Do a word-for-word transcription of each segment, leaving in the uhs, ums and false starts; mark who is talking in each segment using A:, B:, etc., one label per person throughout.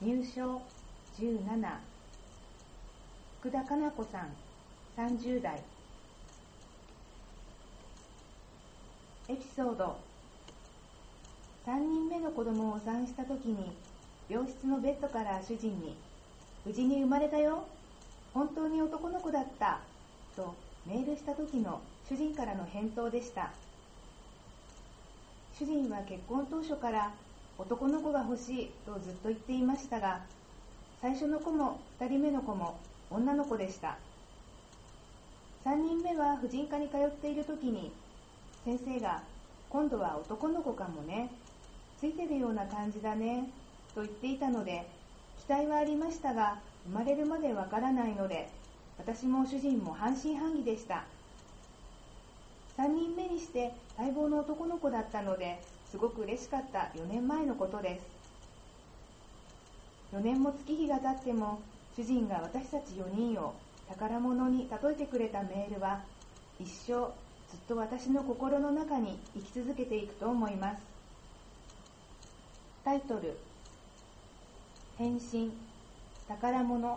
A: 入省じゅうなな、福田かな子さんさんじゅう代。エピソード。さんにんめの子供をお産したときに、病室のベッドから主人に、無事に生まれたよ、本当に男の子だった、とメールしたときの主人からの返答でした。主人は結婚当初から男の子が欲しいとずっと言っていましたが、最初の子も二人目の子も女の子でした。三人目は婦人科に通っているときに、先生が今度は男の子かもね、ついてるような感じだね、と言っていたので、期待はありましたが、生まれるまでわからないので、私も主人も半信半疑でした。三人目にして待望の男の子だったので、すごく嬉しかったよねんまえのことです。よねんも月日が経っても、主人が私たちよにんを宝物に例えてくれたメールは、一生ずっと私の心の中に生き続けていくと思います。タイトル、返信、宝物。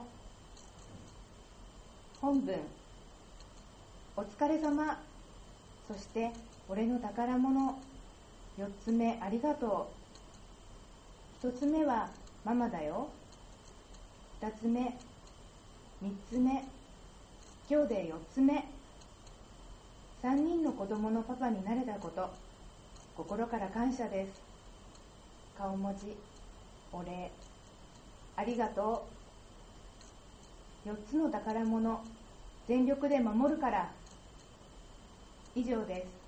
A: 本文、お疲れ様。そして俺の宝物。よっつめありがとう。ひとつめはママだよ。ふたつめ、みっつめ、今日でよっつめ。さんにんの子供のパパになれたこと、心から感謝です。顔文字、お礼、ありがとう。よっつの宝物、全力で守るから。以上です。